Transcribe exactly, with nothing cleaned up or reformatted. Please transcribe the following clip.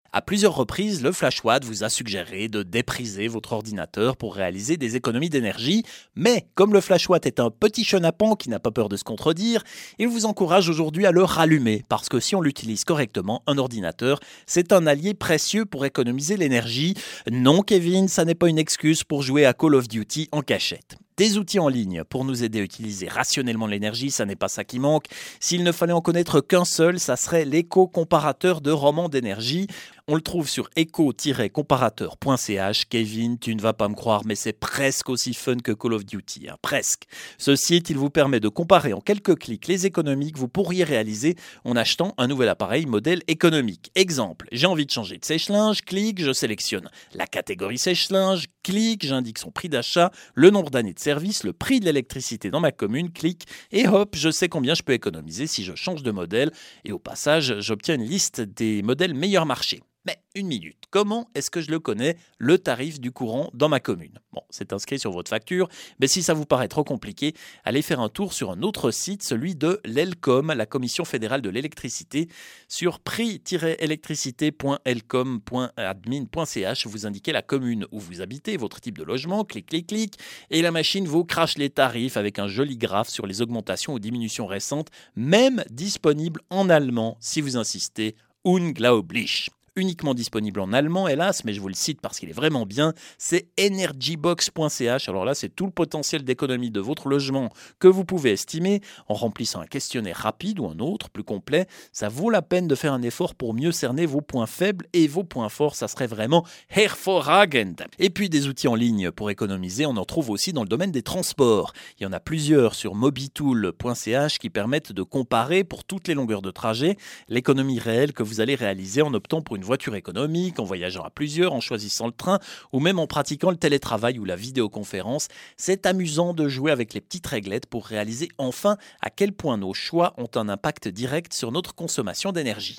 À plusieurs reprises, le FlashWatt vous a suggéré de dépriser votre ordinateur pour réaliser des économies d'énergie, mais comme le FlashWatt est un petit chenapan qui n'a pas peur de se contredire, il vous encourage aujourd'hui à le rallumer, parce que si on l'utilise correctement, un ordinateur, c'est un allié précieux pour économiser l'énergie. Non Kevin, ça n'est pas une excuse pour jouer à Call of Duty en cachette. Des outils en ligne pour nous aider à utiliser rationnellement l'énergie, ça n'est pas ça qui manque. S'il ne fallait en connaître qu'un seul, ça serait l'éco-comparateur de romans d'énergie. On le trouve sur éco comparateur point c h. Kevin, tu ne vas pas me croire, mais c'est presque aussi fun que Call of Duty, hein, presque. Ce site, il vous permet de comparer en quelques clics les économies que vous pourriez réaliser en achetant un nouvel appareil modèle économique. Exemple, j'ai envie de changer de sèche-linge, clique, je sélectionne la catégorie sèche-linge, clique, j'indique son prix d'achat, le nombre d'années de service, le prix de l'électricité dans ma commune, clique, et hop, je sais combien je peux économiser si je change de modèle. Et au passage, j'obtiens une liste des modèles meilleurs marchés. Mais une minute, comment est-ce que je le connais, le tarif du courant dans ma commune? Bon, c'est inscrit sur votre facture, mais si ça vous paraît trop compliqué, allez faire un tour sur un autre site, celui de l'Elcom, la Commission fédérale de l'électricité, sur prix tiret électricité point elcom point admin point c h. Vous indiquez la commune où vous habitez, votre type de logement, clic, clic, clic, et la machine vous crache les tarifs avec un joli graphe sur les augmentations ou diminutions récentes, même disponible en allemand si vous insistez. Unglaublich. Uniquement disponible en allemand, hélas, mais je vous le cite parce qu'il est vraiment bien, c'est energybox point c h. Alors là, c'est tout le potentiel d'économie de votre logement que vous pouvez estimer en remplissant un questionnaire rapide ou un autre, plus complet. Ça vaut la peine de faire un effort pour mieux cerner vos points faibles et vos points forts, ça serait vraiment hervorragend. Et puis des outils en ligne pour économiser, on en trouve aussi dans le domaine des transports. Il y en a plusieurs sur mobitool point c h qui permettent de comparer pour toutes les longueurs de trajet l'économie réelle que vous allez réaliser en optant pour une voiture économique, en voyageant à plusieurs, en choisissant le train ou même en pratiquant le télétravail ou la vidéoconférence. C'est amusant de jouer avec les petites réglettes pour réaliser enfin à quel point nos choix ont un impact direct sur notre consommation d'énergie.